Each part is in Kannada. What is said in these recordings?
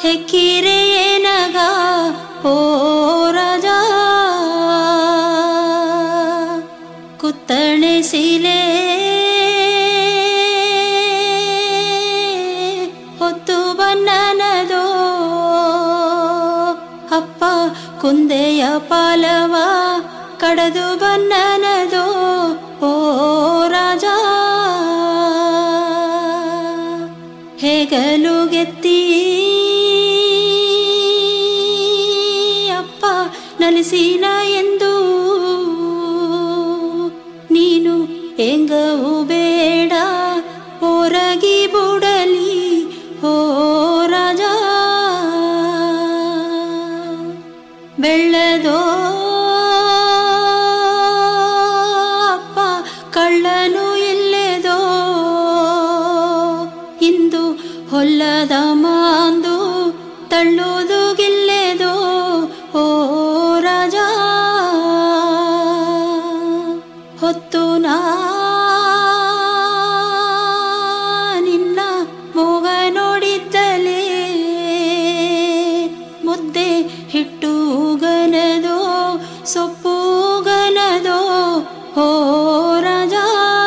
ಹೆಕ್ಕಿರೆ ಏನಗ ಓ ರಾಜ ಕುತ್ತಣೆ ಸೀಲೆ ಹೊತ್ತು ಬನ್ನನದೋ ಅಪ್ಪ ಕುಂದೆಯ ಪಾಲವ ಕಡದು ಬನ್ನನದೋ ಓ ರಾಜ ಹೆಗಲು ಗೆತ್ತಿ ಅಪ್ಪ ನಲಿಸಿನ ಎಂದು ನೀನು ಎಂಗವು ಬೇಡ ಹೊರಗಿ ಬುಡಲಿ ಓ ರಾಜ ಬೆಳ್ಳದೋ ಅಪ್ಪ ಕಳ್ಳನು ಎಲ್ಲೆದೋ ಇಂದು ಹೊಲ್ಲದ ಮಾಂದು ತಳ್ಳುವುದು ಗಿಲ್ಲೆದೋ ಓ ರಾಜ ಹೊತ್ತು ನಾ ನಿನ್ನ ಮೋಗ ನೋಡಿದ್ದಲೇ ಮುದ್ದೆ ಹಿಟ್ಟು ಗನದೋ ಸೊಪ್ಪು ಗನದೋ ಓ ರಾಜ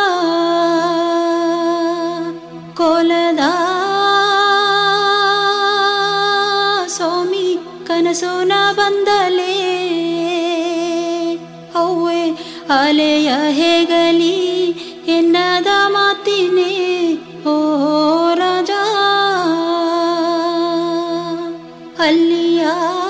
ಕೋಲದ ಸೋಮಿ ಕನಸುನ ಬಂದಲೇ ಅವ್ವೆ ಅಲೆಯ ಹೇಗಲಿ ಎನ್ನದ ಮಾತಿನೇ ಓ ರಾಜ ಅಲ್ಲಿಯ